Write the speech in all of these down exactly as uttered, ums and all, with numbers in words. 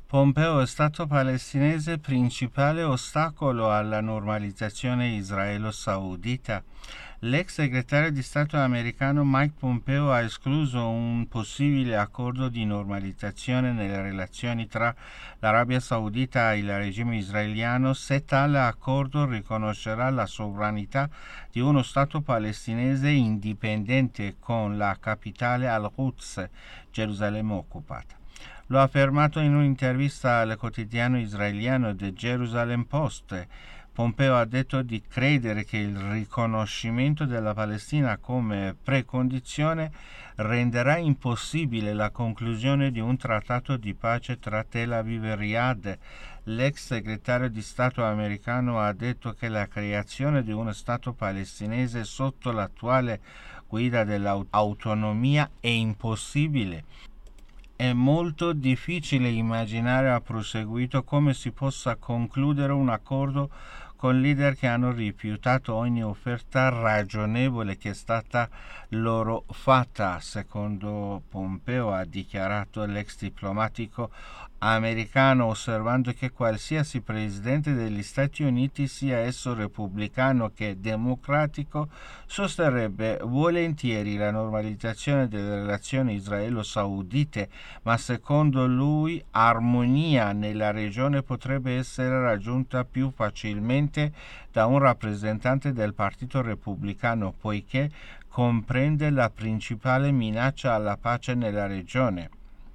Pompeo è stato palestinese principale ostacolo alla normalizzazione israelo-saudita. L'ex segretario di Stato americano Mike Pompeo ha escluso un possibile accordo di normalizzazione nelle relazioni tra l'Arabia Saudita e il regime israeliano se tale accordo riconoscerà la sovranità di uno Stato palestinese indipendente con la capitale al-Quds, Gerusalemme occupata. Lo ha affermato in un'intervista al quotidiano israeliano The Jerusalem Post. Pompeo ha detto di credere che il riconoscimento della Palestina come precondizione renderà impossibile la conclusione di un trattato di pace tra Tel Aviv e Riyadh. L'ex segretario di Stato americano ha detto che la creazione di uno Stato palestinese sotto l'attuale guida dell'autonomia è impossibile. È molto difficile immaginare, ha proseguito, come si possa concludere un accordo con leader che hanno rifiutato ogni offerta ragionevole che è stata loro fatta, secondo Pompeo, ha dichiarato l'ex diplomatico americano, osservando che qualsiasi presidente degli Stati Uniti, sia esso repubblicano che democratico, sosterrebbe volentieri la normalizzazione delle relazioni israelo-saudite, ma secondo lui armonia nella regione potrebbe essere raggiunta più facilmente da un rappresentante del Partito Repubblicano, poiché comprende la principale minaccia alla pace nella regione.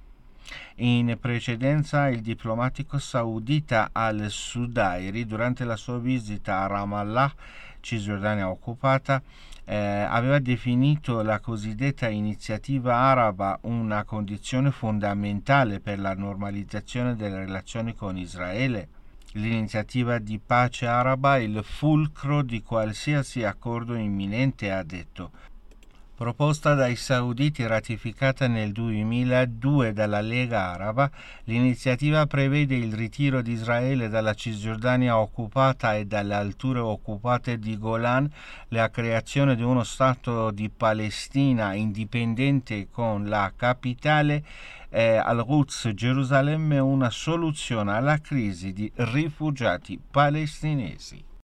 In precedenza il diplomatico saudita al-Sudairi, durante la sua visita a Ramallah, Cisgiordania occupata, eh, aveva definito la cosiddetta iniziativa araba una condizione fondamentale per la normalizzazione delle relazioni con Israele. L'iniziativa di pace araba è il fulcro di qualsiasi accordo imminente, ha detto. Proposta dai sauditi e ratificata nel duemiladue dalla Lega Araba, l'iniziativa prevede il ritiro di Israele dalla Cisgiordania occupata e dalle alture occupate di Golan, la creazione di uno Stato di Palestina indipendente con la capitale eh, al-Quds, Gerusalemme, una soluzione alla crisi di rifugiati palestinesi.